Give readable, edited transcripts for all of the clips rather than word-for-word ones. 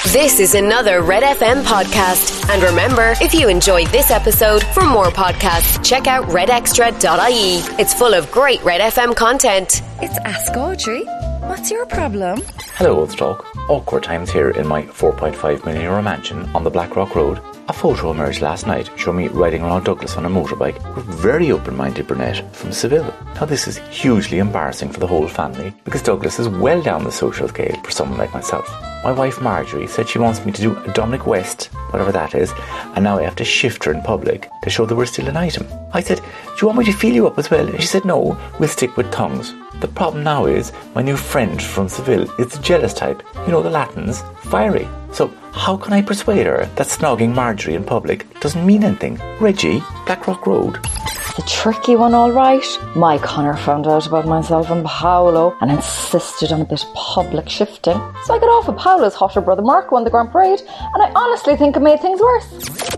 This is another Red FM podcast. And remember, if you enjoyed this episode, for more podcasts, check out redextra.ie. It's full of great Red FM content. It's Ask Audrey. What's your problem? Hello, Oldstock. Awkward times here in my €4.5 million mansion on the Blackrock Road. A photo emerged last night showing me riding around Douglas on a motorbike with a very open-minded brunette from Seville. Now this is hugely embarrassing for the whole family because Douglas is well down the social scale for someone like myself. My wife Marjorie said she wants me to do a Dominic West, whatever that is, and now I have to shift her in public to show that we're still an item. I said, do you want me to feel you up as well? And she said, no, we'll stick with tongues. The problem now is my new friend from Seville is the jealous type. You know, the Latins, fiery. So how can I persuade her that snogging Marjorie in public doesn't mean anything? Reggie, Blackrock Road. The tricky one, all right. My Connor found out about myself and Paolo and insisted on a bit of public shifting. So I got off with Paolo's hotter brother Marco on the Grand Parade, and I honestly think it made things worse.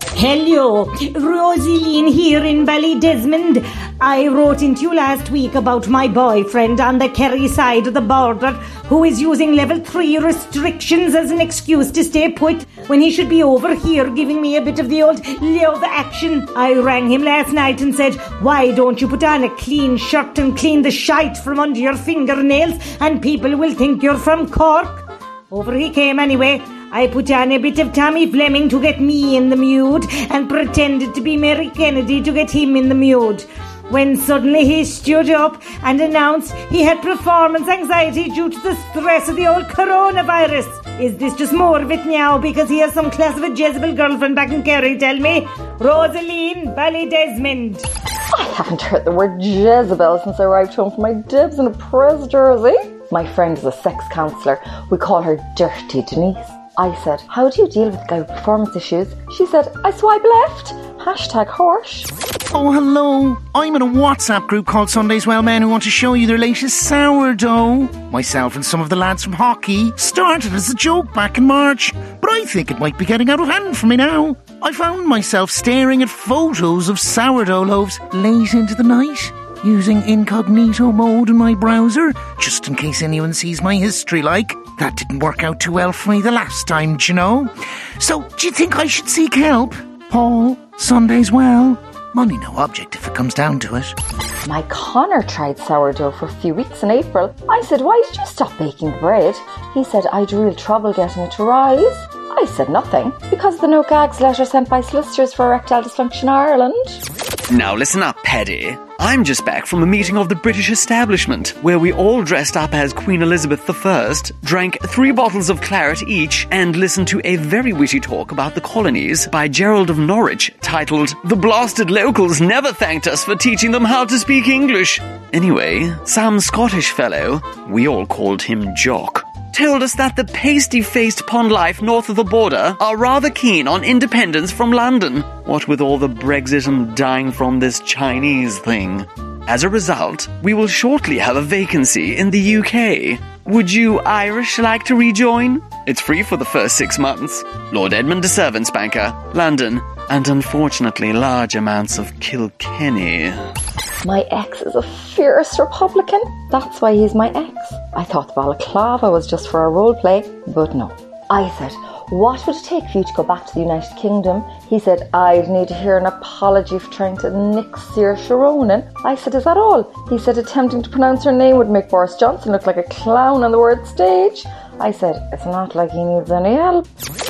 Hello, Rosaline here in Ballydesmond. I wrote into you last week about my boyfriend on the Kerry side of the border who is using level 3 restrictions as an excuse to stay put when he should be over here giving me a bit of the old love action. I rang him last night and said, why don't you put on a clean shirt and clean the shite from under your fingernails and people will think you're from Cork? Over he came anyway. I put on a bit of Tommy Fleming to get me in the mood and pretended to be Mary Kennedy to get him in the mood. When suddenly he stood up and announced he had performance anxiety due to the stress of the old coronavirus. Is this just more of it now because he has some class of a Jezebel girlfriend back in Kerry, tell me? Rosaline, Ballydesmond. I haven't heard the word Jezebel since I arrived home from my dibs in a press jersey. My friend is a sex counsellor. We call her Dirty Denise. I said, how do you deal with guy with performance issues? She said, I swipe left. #horse. Oh, hello. I'm in a WhatsApp group called Sundays Well Men who want to show you their latest sourdough. Myself and some of the lads from hockey started as a joke back in March, but I think it might be getting out of hand for me now. I found myself staring at photos of sourdough loaves late into the night, using incognito mode in my browser, just in case anyone sees my history like. That didn't work out too well for me the last time, do you know? So, do you think I should seek help? Paul, Sundays Well. Money no object if it comes down to it. My Connor tried sourdough for a few weeks in April. I said, why did you stop baking the bread? He said, I'd real trouble getting it to rise. I said nothing, because of the no gags letter sent by solicitors for erectile dysfunction Ireland. Now listen up, Paddy. I'm just back from a meeting of the British establishment, where we all dressed up as Queen Elizabeth I, drank 3 bottles of claret each, and listened to a very witty talk about the colonies by Gerald of Norwich, titled, The Blasted Locals Never Thanked Us for Teaching Them How to Speak English. Anyway, some Scottish fellow, we all called him Jock, told us that the pasty-faced pond life north of the border are rather keen on independence from London, what with all the Brexit and dying from this Chinese thing. As a result, we will shortly have a vacancy in the UK. Would you Irish like to rejoin? It's free for the first 6 months. Lord Edmund de Servansbanker, London, and unfortunately large amounts of Kilkenny. My ex is a fierce Republican. That's why he's my ex. I thought the balaclava was just for a role play, but no. I said, what would it take for you to go back to the United Kingdom? He said, I'd need to hear an apology for trying to nick Saoirse Ronan. I said, is that all? He said, attempting to pronounce her name would make Boris Johnson look like a clown on the word stage. I said, it's not like he needs any help.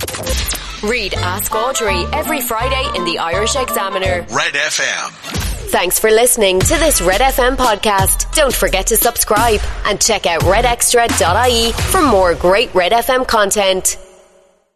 Read Ask Audrey every Friday in the Irish Examiner. Red FM. Thanks for listening to this Red FM podcast. Don't forget to subscribe and check out redextra.ie for more great Red FM content.